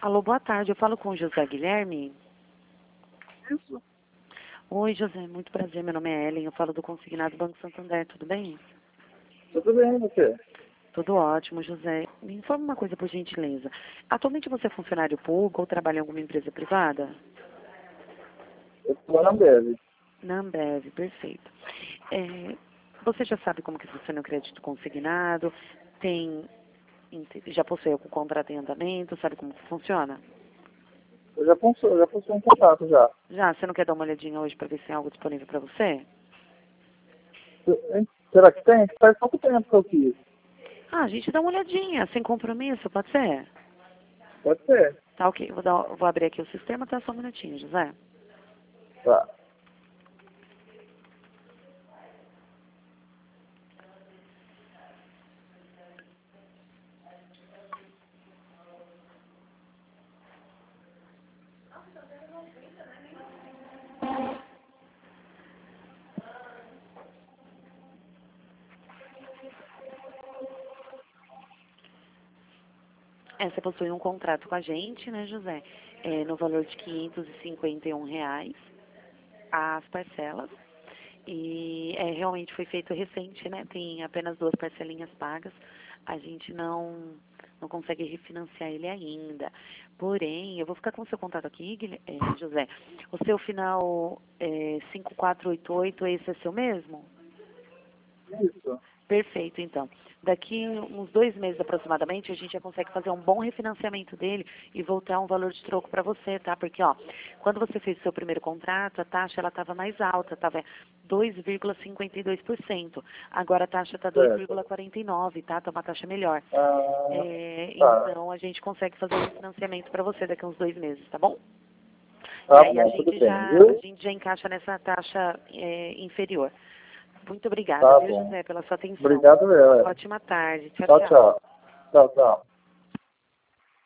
Alô, boa tarde. Eu falo com o José Guilherme. Isso. Oi, José. Muito prazer. Meu nome é Ellen. Eu falo do Consignado Banco Santander. Tudo bem? Tudo bem, você? Tudo ótimo, José. Me informa uma coisa, por gentileza. Atualmente você é funcionário público ou trabalha em alguma empresa privada? Eu estou na Ambev. Na Ambev, perfeito. Você já sabe como que funciona o crédito consignado? Já possui algum contrato em andamento? Sabe como que funciona? Eu já possui um contato já. Já, você não quer dar uma olhadinha hoje para ver se tem algo disponível para você? Será que tem? Faz pouco tempo que eu quis. Ah, a gente dá uma olhadinha, sem compromisso, pode ser? Pode ser. Tá, ok. Vou abrir aqui o sistema, tá? Só um minutinho, José. Tá. Você possui um contrato com a gente, né, José? No valor de R$ 551, as parcelas. E realmente foi feito recente, né? Tem apenas 2 parcelinhas pagas. A gente não consegue refinanciar ele ainda. Porém, eu vou ficar com o seu contato aqui, José. O seu final 5488, esse é seu mesmo? Isso. Perfeito, então. Daqui uns 2 meses aproximadamente, a gente já consegue fazer um bom refinanciamento dele e voltar um valor de troco para você, tá? Porque, ó, quando você fez o seu primeiro contrato, a taxa ela estava mais alta, estava 2,52%. Agora a taxa está Certo. 2,49%, tá? Tá uma taxa melhor. Ah, tá. Então, a gente consegue fazer o refinanciamento para você daqui uns 2 meses, tá bom? E Tá aí bom, tudo bem, a viu? gente já encaixa nessa taxa inferior. Muito obrigada, Tá viu, bom. José, pela sua atenção. Obrigado, Ótima tarde. Tchau, Tchau, tchau. tchau. Tchau, tchau.